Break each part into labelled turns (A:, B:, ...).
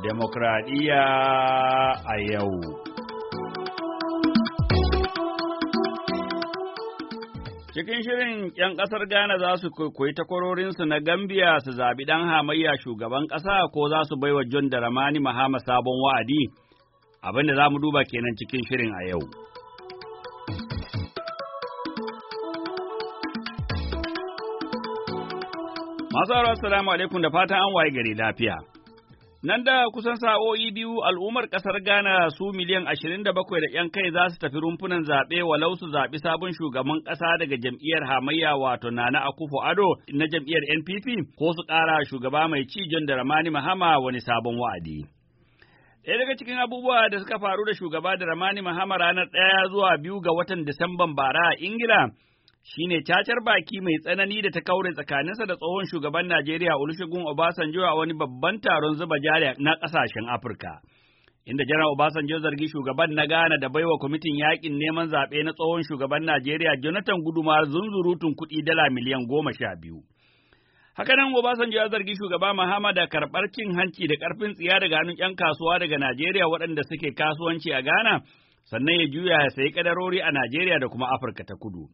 A: Demokradiyya a yau. Cikin shirin, ‘yan ƙasar Ghana za su koyi takwarorinsu na Gambia su zaɓi ɗan hamayya shugaban ƙasa ko za su baiwa John Dramani Mahama sabon wa'adi, abin da za mu duba kenan cikin shirin a yau. Masu assalamu alaikum da fatan an waye gari lafiya. Nan da kusan sa'o'i biyu al'ummar ƙasar Ghana su miliyan 27 da ‘yan kai za su tafi rumfunan zaɓe walau su zaɓi sabon shugaban ƙasa daga jam'iyyar hamayya wato Nana Akufo-Addo na jam'iyyar NPP ko su ƙara shugaba mai ci John Dramani Mahama wani sabon wa'adi. Ɗaya daga cikin abubuwa da suka faru da shugaba Dramani Mahama ranar 1 zuwa 2 ga watan Disamban bara a Ingila shine cacar baki mai tsanani da ta kaure tsakaninsa da tsohon shugaban Najeriya Olusegun Obasanjo a wani babban taron zuba jari na ƙasashen Afirka. Inda Janar Obasanjo zargi shugaban na Ghana da baiwa kwamitin yaƙin neman zaɓe na tsohon shugaban Najeriya Jonathan Guduma zunzurutun kuɗi dala miliyan 12. Hakanan Obasanjo ya zargi shugaba Mahama da karɓar cin hanci da ƙarfin tsiya daga hannun 'yan kasuwa daga Najeriya waɗanda suke kasuwanci a Ghana, sannan ya juya ya sayi kadarori a Najeriya da kuma Afirka ta Kudu.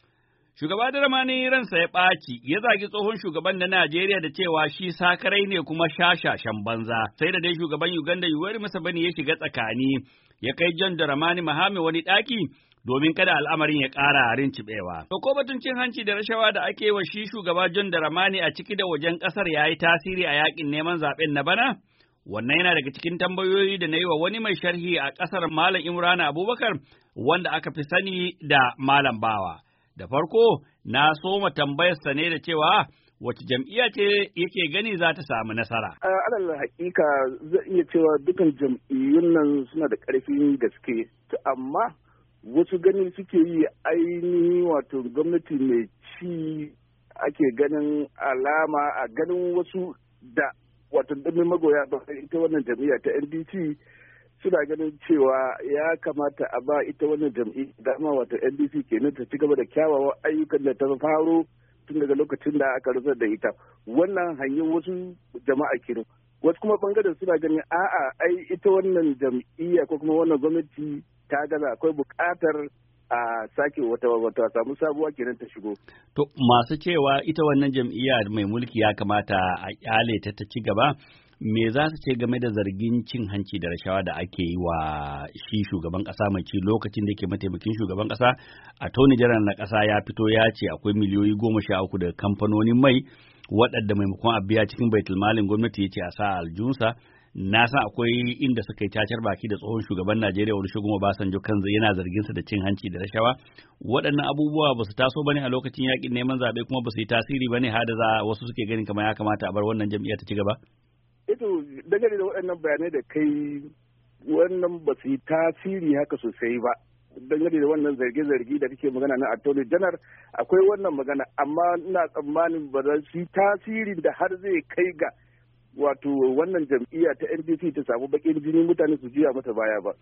A: Shugaba Dramani ransa ya ɓaci, ya zagi tsohon shugaban na Najeriya da cewa shi sakarai ne kuma shashashan banza, sai da dai shugaban Uganda Yoweri Museveni ya shiga tsakani, ya kai John Dramani Mahama wani ɗaki domin kada al'amarin ya ƙara rinciɓewa. To ko batun cin hanci da rashawa da ake wa shi shugaba John Dramani a ciki da wajen ƙasar ya yi tasiri a yaƙin neman zaɓen na bana? Wannan yana daga cikin tambayoyi da na yi wa wani mai sharhi a ƙasar Malam Imrana Abubakar, wanda aka fi sani da Malam Bawa. Da farko, na soma tambayarsa ne da cewa wace jam'iyya ce yake gani za ta samu nasara?
B: Alal hakika zai iya cewa dukan jam'iyyun nan suna da ƙarfin gaske, amma wasu gani suke yi ainihi wato gwamnati mai ci ake ganin alama a ganin wasu da wato ɗumin magoya ba ita wannan jam'iyya ta NDC suna ganin cewa ya kamata a ba ita wannan jam'i dama wato NDC kenan ta ci gaba da kyawawan ayyukan da ta faro tun daga lokacin da aka rusar da ita. Wannan hanyar wasu jama'a kenan. Wasu kuma bangaren suna ganin a'a ai ita wannan jam'iyya ko kuma wannan gwamnati ta gaza akwai buƙatar a sake wata samu sabuwa kenan ta shigo.
A: To masu cewa ita wannan jam'iyya mai mulki ya kamata a kyale ta ci gaba. Me za su ce game da zargin cin hanci da rashawa da ake yi wa shi shugaban ƙasa mai ci lokacin da yake mataimakin shugaban ƙasa? Attorney General na ƙasa ya fito ya ce akwai miliyoyi 13 daga kamfanonin mai waɗanda maimakon a biya cikin baitulmalin gwamnati ya ce a sa aljunsa. Na san akwai inda suka yi cacar baki da tsohon shugaban Najeriya Olusegun Obasanjo kan yana zarginsa da cin hanci da rashawa. Waɗannan abubuwa ba su taso bane a lokacin yaƙin neman zaɓe kuma ba su yi tasiri bane har da wasu suke ganin kamar ya kamata a bar wannan jam'iyya ta ci gaba.
B: Ito dangane da waɗannan bayanai da kai wannan ba su yi tasiri haka sosai ba. Dangane da wannan zarge-zarge da kake magana na Attorney General akwai wannan magana amma ina tsammanin ba za su yi tasiri da har zai kai ga wato wannan jam'iyya ta NDC ta samu bakin jini mutane su juya mata baya ba.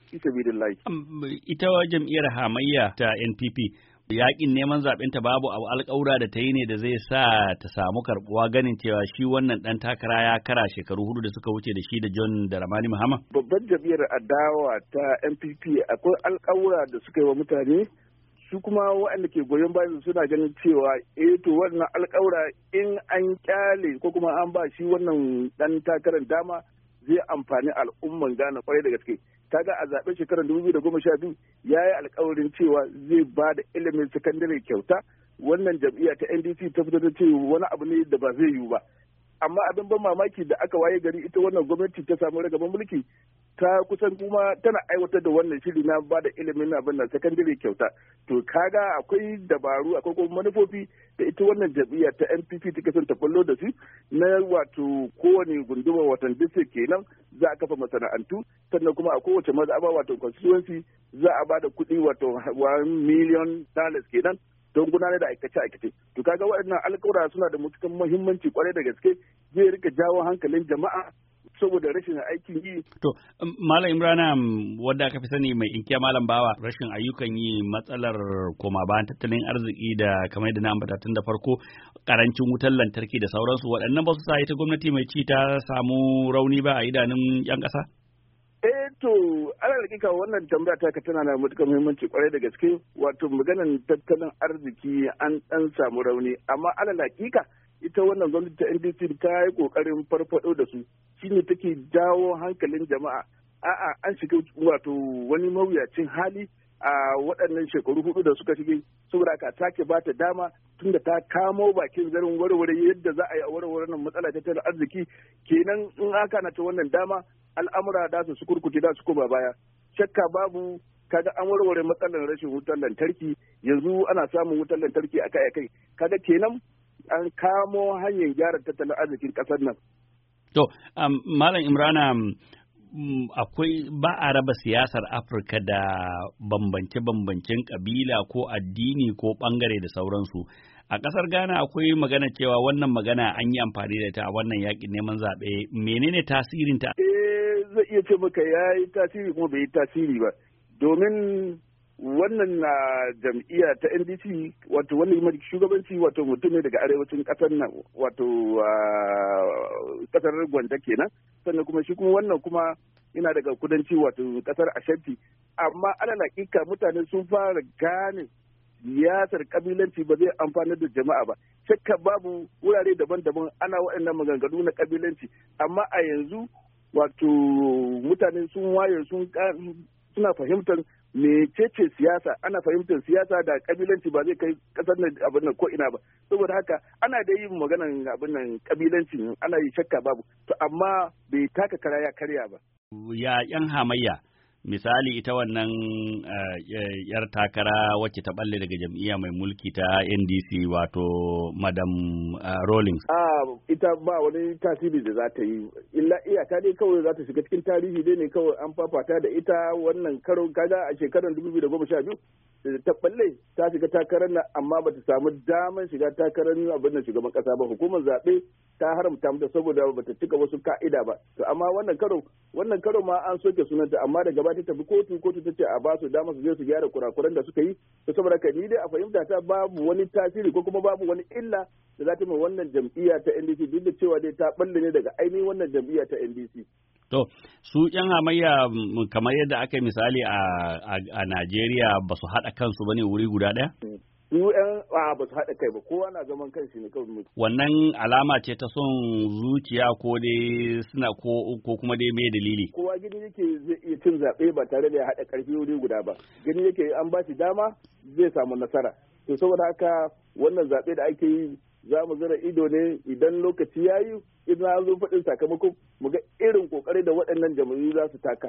A: Ita jam'iyyar hamayya ta NPP yaƙin neman zaɓenta babu abu alƙawura da ta yi ne da zai sa ta samu karɓuwa ganin cewa shi wannan ɗan takara ya kara shekaru 4 da suka wuce da shi da John Dramani Mahama?
B: Babban jam'iyyar adawa ta NPP akwai alƙawura da suka yi wa mutane su kuma waɗanda ke goyon bayan suna ganin cewa to wannan alƙawura in an kyale ko kuma an ba shi wannan ɗan takarar dama zai amfani al'umman Ghana kwarai da gaske. Kaga a zaɓen shekarar 2012 ya yi alkawarin cewa zai ba da ilimin sakandare kyauta. Wannan jam'iyya ta NDC ta fitar da cewa wani abu ne da ba zai yiwu ba. Amma abin ban mamaki da aka waye gari ita wannan gwamnati ta samu ragaban mulki ta kusan kuma tana aiwatar da wannan shiri na ba da ilimin abin nan sakandare kyauta. To kaga akwai dabaru akwai kuma manufofi da ita wannan jam'iyya ta NPP take son ta fallo da su na wato kowane gunduma watan district kenan za a kafa masana'antu sannan kuma a kowace mazaɓa wato constituency za a ba da kuɗi wato $1 million kenan don gudanar da aikace-aikace. To kaga waɗannan alƙawura suna da matukan muhimmanci kwarai da gaske zai rika jawo hankalin jama'a saboda rashin aikin yi.
A: To, Malam Imrana, wadda aka fi sani mai inkiya Malam Bawa, rashin ayyukan yi, matsalar koma bayan tattalin arziki da kamar da na ambata tun da farko, karancin wutar lantarki da sauransu, waɗannan ba su sa ita gwamnati mai ci ta samu rauni ba a idanun 'yan ƙasa?
B: To, ana hakika wannan tambaya ta tana da matuƙar muhimmanci kwarai da gaske, wato maganan tattalin arziki an ɗan samu rauni, amma ala hakika ita wannan gwamnati ta NDC ta yi ƙoƙarin farfaɗo da su, shine take jawo hankalin jama'a. A'a, an shiga wato wani mawuyacin hali a waɗannan shekaru 4 da suka shige, saboda aka take ba ta dama tunda ta kamo bakin zarin warware yadda za a yi a warware nan matsala tattalin arziki. Kenan in aka na ta wannan dama, al'amura da su kurkuce da su koma baya. Shakka babu, kaga an warware matsalar rashin wutar lantarki, yanzu ana samun wutar lantarki akai-akai. Kaga kenan an kamo hanyar gyara tattalin arzikin ƙasar nan.
A: To, Malam Imrana, akwai ba a raba siyasar Afirka da bambance-bambancen kabila ko addini ko bangare da sauransu. A ƙasar Ghana akwai magana cewa wannan magana an yi amfani da ta a wannan yaƙin neman zaɓe. Menene tasirin ta?
B: Zai iya ce maka ya yi tasiri kuma bai yi tasiri ba. Domin wannan na jam'iyya ta NDC, wato wannan mai shugabanci, wato mutum ne daga arewacin ƙasar nan, wato ƙasar Gwanda kenan. Sannan kuma shi kuma wannan kuma yana daga kudanci, wato ƙasar Ashanti. Amma alal hakika mutane sun fara gane siyasar kabilanci ba zai amfanar da jama'a ba. Shakka babu, wurare daban-daban ana waɗannan maganganu na kabilanci, amma a yanzu wato mutane sun waye suna fahimtar mecece siyasa. Ana fahimtar siyasa da kabilanci ba zai kai kasar nan abin nan ko ina ba. Saboda haka ana da yin maganan abin nan kabilanci, ana yi, shakka babu, to amma bai taka kara ya karya ba.
A: Ya yan hamayya, misali ita wannan yar takara wacce ta balle daga jam'iyya mai mulki ta NDC, wato Madam Rawlings.
B: Ita ba wani tasiri da za ta yi, illa iyaka dai kawai za ta shiga cikin tarihi dai ne, kawai an fafata da ita wannan karo. Kaga a shekarar 2012 da ta balle ta shiga takarar nan, amma ba ta samu damar shiga takarar abin da shugaban kasa ba. Hukumar zaɓe ta haramta mata saboda ba ta cika wasu ka'ida ba. To amma wannan karo ma an soke sunanta, amma daga baya ta tafi kotu ta ce a ba su dama su je su gyara kurakuran da suka yi. To saboda ka ni dai a fahimta ta babu wani tasiri ko kuma babu wani illa da za ta mai wannan jam'iyya ta NDC, duk da cewa dai ta balle ne daga ainihin wannan jam'iyya ta NDC.
A: To, su ‘yan hamayya kamar yadda aka yi misali a Najeriya ba su haɗa kansu ba ne wuri guda ɗaya?
B: Su ‘yan ba su haɗa kai ba, kowa na zaman kanshi ne kawai.
A: Wannan alama ce ta son zuciya ko dai suna ko kuma dai mai dalili? Kowa
B: gani yake zai iya cin zaɓe ba tare da ya haɗa ƙarfi wuri guda ba. Gani yake an ba shi dama zai samu nasara. To saboda haka wannan zaɓe da ake yi, za mu zira ido ne idan lokaci ya yi, idan an zo faɗin sakamakon mu ga irin ƙoƙari da waɗannan jam'iyyu za su taka.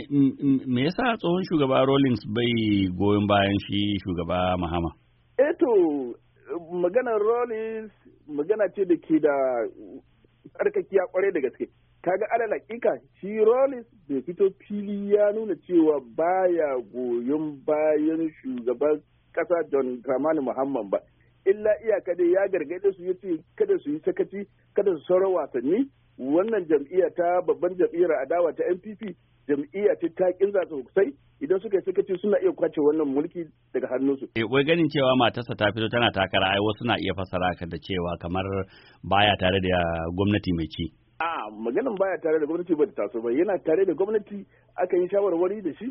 A: Me yasa tsohon shugaba Rawlings bai goyon bayan shi shugaba Mahama?
B: To, maganar Rawlings magana ce da ke da tsarkakiya kwarai da gaske. Kaga alal hakika shi Rawlings bai fito fili ya nuna cewa baya goyon bayan shugaban ƙasa John Dramani Mahama ba. Illa iyaka dai ya gargaɗe su, ya ce kada su yi sakaci, kada su sauran wasanni. Wannan jam'iyya ta babban jam'iyyar adawa ta NPP jam'iyya ce ta kinza sosai, idan suka yi sakaci suna iya kwace wannan mulki daga hannunsu.
A: Wai ganin cewa matarsa ta fito tana takara, ai wasu na iya fasara ka da cewa kamar baya tare da gwamnati mai ci.
B: Maganin baya tare da gwamnati ba ta taso ba, yana tare da gwamnati, aka yi shawarwari da shi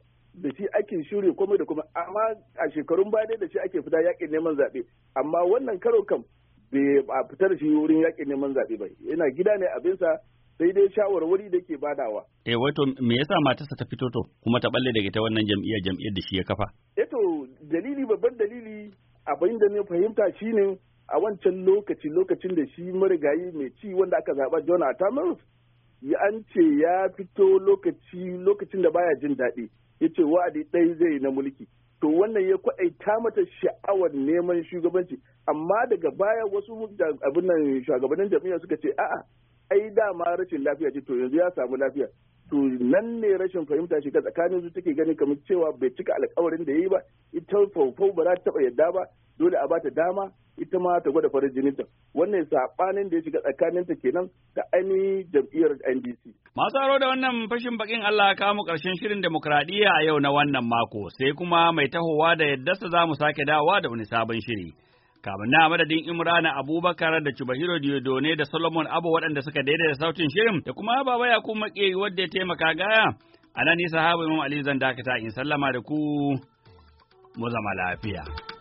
B: ake shirye komai da kuma, amma a shekarun baya dai da shi ake fita yakin neman zaɓe, amma wannan karo kam bai a fitar da shi wurin yakin neman zaɓe ba, yana gida ne abinsa, sai dai shawarwari da ke badawa.
A: Wato me yasa matarsa ta fito to kuma ta balle daga ta wannan jam'iyyar da shi ya kafa?
B: To babban dalili abin da ne fahimta shine a wancan lokacin da shi marigayi mai ci wanda aka zaba John Atta an ce ya fito lokacin da baya jin daɗi. Ya ce wa'adi ɗaya zai yi na mulki. To wannan ya kwaɗaita mata sha'awar neman shugabanci, amma daga baya wasu shugabannin jam'iyyar suka ce a'a, ai dama rashin lafiya ce, to yanzu ya samu lafiya. To nan ne rashin fahimta shiga tsakanin su, take gani kamar cewa bai cika alkawarin da ya yi ba, ita faufau ba za ta taɓa yadda ba, dole a bata dama ita ma ta gwada farin jininta. Wannan saɓanin da ya shiga tsakaninta kenan da ainihin jam'iyyar NDC.
A: Masu aro da wannan fashin bakin Allah ka mu ƙarshen shirin demokradiyya a yau na wannan mako, sai kuma mai tahowa da yaddarsa za mu sake dawowa da wani sabon shiri. Kamun na madadin Imrana Abubakar da Chubahiro Diodone da Solomon Abu waɗanda suka daidaita sautin shirin da kuma Baba Yakubu Makeri wadda ya taimaka gaya. A nan ni sahabu Imam Ali zan dakata in sallama da ku mu zama lafiya.